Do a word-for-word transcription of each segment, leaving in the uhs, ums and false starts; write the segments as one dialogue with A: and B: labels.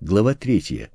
A: глава третья.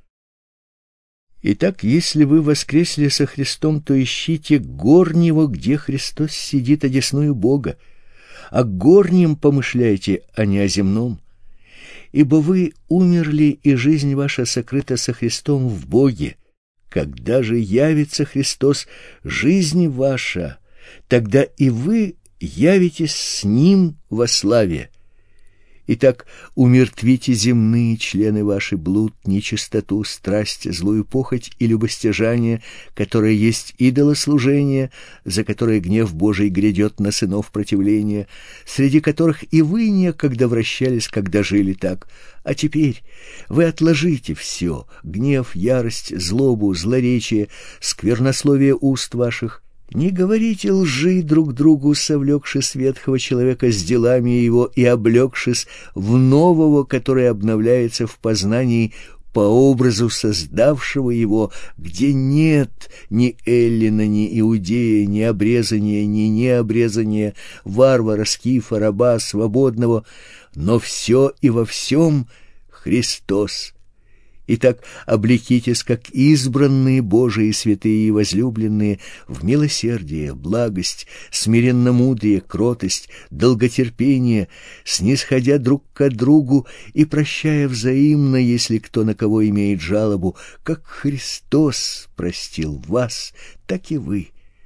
A: Итак, если вы воскресли со Христом, то ищите горнего, где Христос сидит одесную Бога, о горнем помышляйте, а не о земном. Ибо вы умерли, и жизнь ваша сокрыта со Христом в Боге. Когда же явится Христос, жизнь ваша, тогда и вы явитесь с Ним во славе. Итак, умертвите земные члены ваши: блуд, нечистоту, страсть, злую похоть и любостяжание, которое есть идолослужение, за которое гнев Божий грядет на сынов противления, среди которых и вы некогда вращались, когда жили так. А теперь вы отложите все: гнев, ярость, злобу, злоречие, сквернословие уст ваших. Не говорите лжи друг другу, совлекшись ветхого человека с делами его и облегшись в нового, который обновляется в познании по образу создавшего его, где нет ни эллина, ни иудея, ни обрезания, ни необрезания, варвара, скифа, раба, свободного, но все и во всем Христос. Итак, облекитесь, как избранные Божии, святые и возлюбленные, в милосердие, благость, смиренномудрие, кротость, долготерпение, снисходя друг к другу и прощая взаимно, если кто на кого имеет жалобу, как Христос простил вас, так и вы.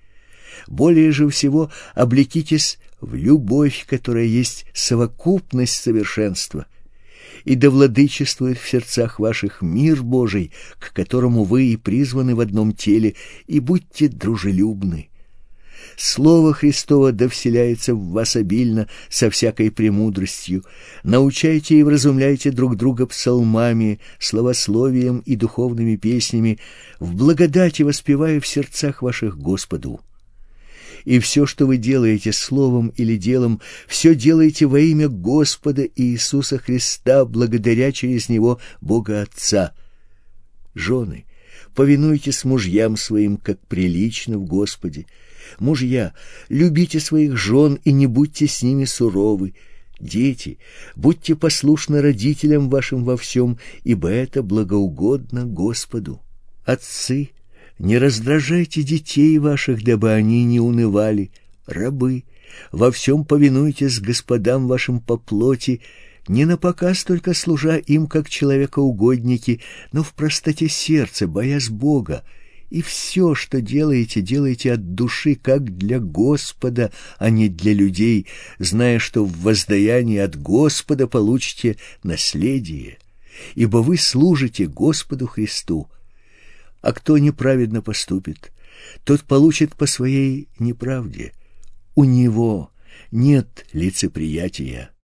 A: Более же всего облекитесь в любовь, которая есть совокупность совершенства. И да владычествует в сердцах ваших мир Божий, к которому вы и призваны в одном теле, и будьте дружелюбны. Слово Христово да вселяется в вас обильно со всякой премудростью. Научайте и вразумляйте друг друга псалмами, славословием и духовными песнями, в благодати воспевая в сердцах ваших Господу. И все, что вы делаете словом или делом, все делайте во имя Господа Иисуса Христа, благодаря через Него Бога Отца. Жены, повинуйтесь мужьям своим, как прилично в Господе. Мужья, любите своих жен и не будьте с ними суровы. Дети, будьте послушны родителям вашим во всем, ибо это благоугодно Господу. Отцы, не раздражайте детей ваших, дабы они не унывали. Рабы, во всем повинуйтесь господам вашим по плоти, не напоказ только служа им, как человекоугодники, но в простоте сердца, боясь Бога. И все, что делаете, делайте от души, как для Господа, а не для людей, зная, что в воздаянии от Господа получите наследие, ибо вы служите Господу Христу. А кто неправедно поступит, тот получит по своей неправде. У него нет лицеприятия.